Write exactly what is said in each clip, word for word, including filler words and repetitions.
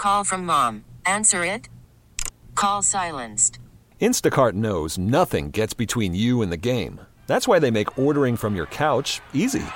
call from mom. Answer it. Call silenced. Instacart knows nothing gets between you and the game. That's why they make ordering from your couch easy.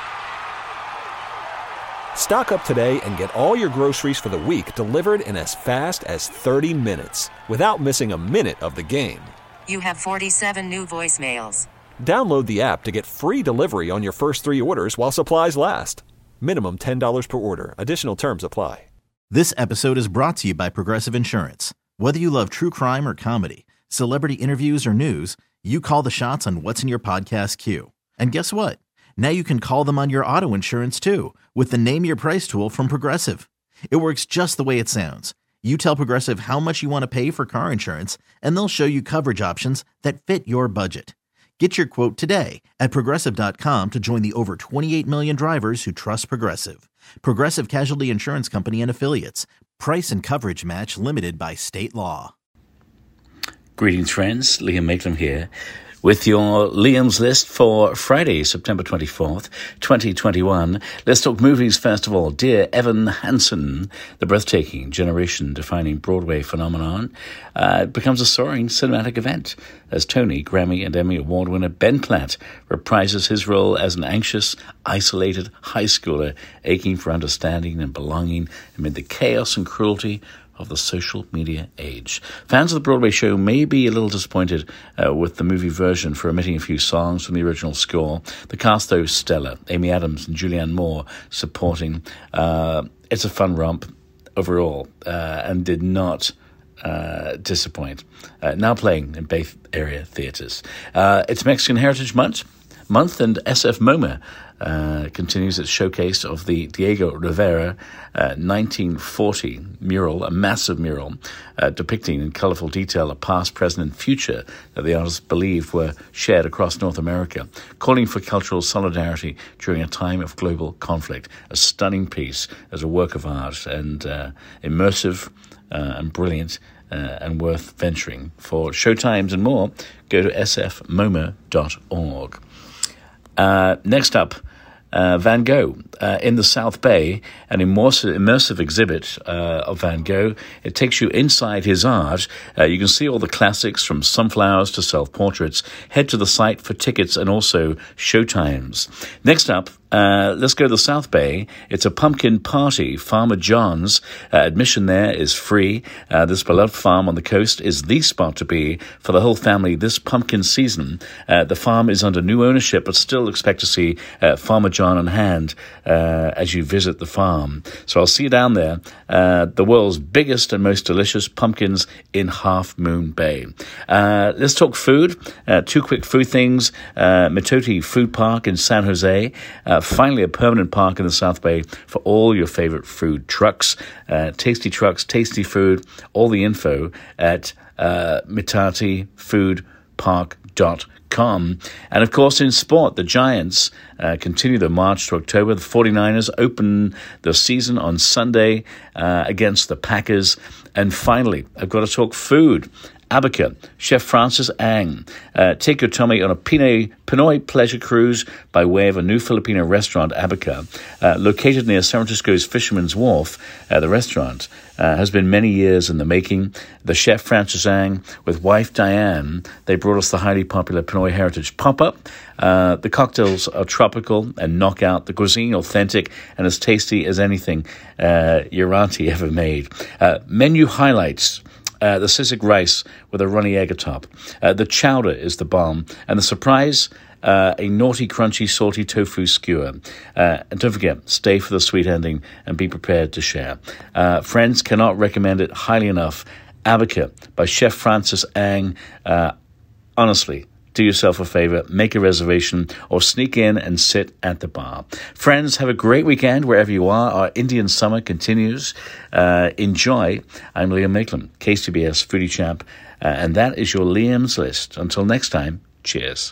Stock up today and get all your groceries for the week delivered in as fast as thirty minutes without missing a minute of the game. You have forty-seven new voicemails. Download the app to get free delivery on your first three orders while supplies last. Minimum ten dollars per order. Additional terms apply. This episode is brought to you by Progressive Insurance. Whether you love true crime or comedy, celebrity interviews or news, you call the shots on what's in your podcast queue. And guess what? Now you can call them on your auto insurance too with the Name Your Price tool from Progressive. It works just the way it sounds. You tell Progressive how much you want to pay for car insurance, and they'll show you coverage options that fit your budget. Get your quote today at Progressive dot com to join the over twenty-eight million drivers who trust Progressive. Progressive Casualty Insurance Company and Affiliates. Price and coverage match limited by state law. Greetings, friends. Liam Maitland here with your Liam's List for Friday, September twenty-fourth, twenty twenty-one. Let's talk movies first of all. Dear Evan Hansen, the breathtaking, generation-defining Broadway phenomenon, uh, becomes a soaring cinematic event as Tony, Grammy, and Emmy Award winner Ben Platt reprises his role as an anxious, isolated high schooler aching for understanding and belonging amid the chaos and cruelty of the social media age. Fans of the Broadway show may be a little disappointed uh, with the movie version for omitting a few songs from the original score. The cast, though, stellar. Amy Adams and Julianne Moore supporting. Uh, it's a fun romp overall uh, and did not uh, disappoint. Uh, now playing in Bay Area theaters. Uh, it's Mexican Heritage Month, month and S F MoMA Uh, continues its showcase of the Diego Rivera uh, nineteen forty mural, a massive mural uh, depicting in colorful detail a past, present, and future that the artist believed were shared across North America, calling for cultural solidarity during a time of global conflict. A stunning piece as a work of art and uh, immersive uh, and brilliant uh, and worth venturing. For showtimes and more, go to s f moma dot org. Uh, next up, uh, Van Gogh uh, in the South Bay, an immersive, immersive exhibit uh, of Van Gogh. It takes you inside his art. Uh, you can see all the classics from sunflowers to self-portraits. Head to the site for tickets and also showtimes. Next up, Uh, let's go to the South Bay. It's a pumpkin party. Farmer John's. Uh, admission there is free. Uh, this beloved farm on the coast is the spot to be for the whole family this pumpkin season. Uh, the farm is under new ownership, but still expect to see uh, Farmer John on hand uh, as you visit the farm. So I'll see you down there. Uh, the world's biggest and most delicious pumpkins in Half Moon Bay. Uh, let's talk food. Uh, two quick food things. Uh, Mitoti Food Park in San Jose. Uh, finally, a permanent park in the South Bay for all your favorite food trucks. Uh, tasty trucks, tasty food, all the info at uh, mitati food park dot com. And of course, in sport, the Giants uh, continue their march to October. The forty-niners open the season on Sunday uh, against the Packers. And finally, I've got to talk food. Abaca, Chef Francis Ang. Uh, take your tummy on a Pinoy, Pinoy pleasure cruise by way of a new Filipino restaurant, Abaca. Uh, located near San Francisco's Fisherman's Wharf, uh, the restaurant uh, has been many years in the making. The chef, Francis Ang, with wife Diane, they brought us the highly popular Pinoy Heritage Pop-Up. Uh, the cocktails are tropical and knockout. The cuisine authentic and as tasty as anything uh, your auntie ever made. Uh, menu highlights. Uh, the Sisig rice with a runny egg atop. Uh, the chowder is the bomb. And the surprise, uh, a naughty, crunchy, salty tofu skewer. Uh, and don't forget, stay for the sweet ending and be prepared to share. Uh, friends, cannot recommend it highly enough. Abaca by Chef Francis Ang. Uh, honestly, do yourself a favor, make a reservation, or sneak in and sit at the bar. Friends, have a great weekend wherever you are. Our Indian summer continues. Uh, enjoy. I'm Liam Maitland, K C B S Foodie Champ, uh, and that is your Liam's List. Until next time, cheers.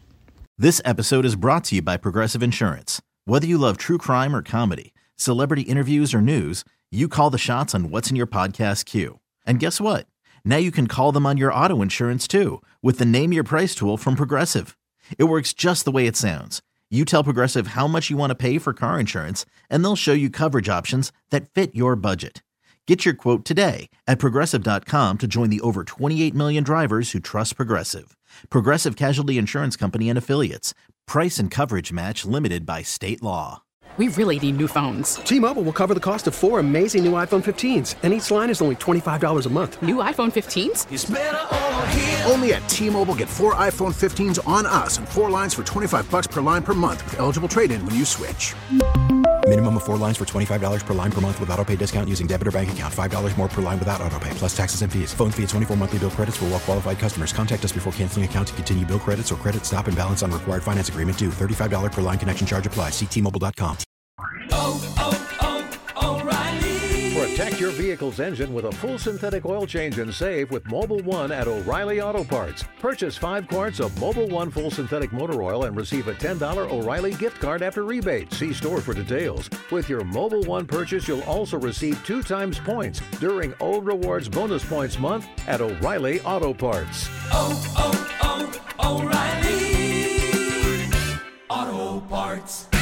This episode is brought to you by Progressive Insurance. Whether you love true crime or comedy, celebrity interviews or news, you call the shots on what's in your podcast queue. And guess what? Now you can call them on your auto insurance too with the Name Your Price tool from Progressive. It works just the way it sounds. You tell Progressive how much you want to pay for car insurance, and they'll show you coverage options that fit your budget. Get your quote today at Progressive dot com to join the over twenty-eight million drivers who trust Progressive. Progressive Casualty Insurance Company and Affiliates. Price and coverage match limited by state law. We really need new phones. T-Mobile will cover the cost of four amazing new iPhone fifteens, and each line is only twenty-five dollars a month. New iPhone fifteens? It's better over here. Only at T-Mobile, get four iPhone fifteens on us and four lines for twenty-five dollars per line per month with eligible trade-in when you switch. Minimum of four lines for twenty-five dollars per line per month with autopay discount using debit or bank account. five dollars more per line without autopay, plus taxes and fees. Phone fee at twenty-four monthly bill credits for well-qualified customers. Contact us before canceling account to continue bill credits or credit stop and balance on required finance agreement due. thirty-five dollars per line connection charge applies. See T Mobile dot com. Oh, oh, oh, O'Reilly. Protect your vehicle's engine with a full synthetic oil change and save with Mobil one at O'Reilly Auto Parts. Purchase five quarts of Mobil one full synthetic motor oil and receive a ten dollars O'Reilly gift card after rebate. See store for details. With your Mobil one purchase, you'll also receive two times points during O Rewards Bonus Points Month at O'Reilly Auto Parts. Oh, oh, oh, O'Reilly Auto Parts.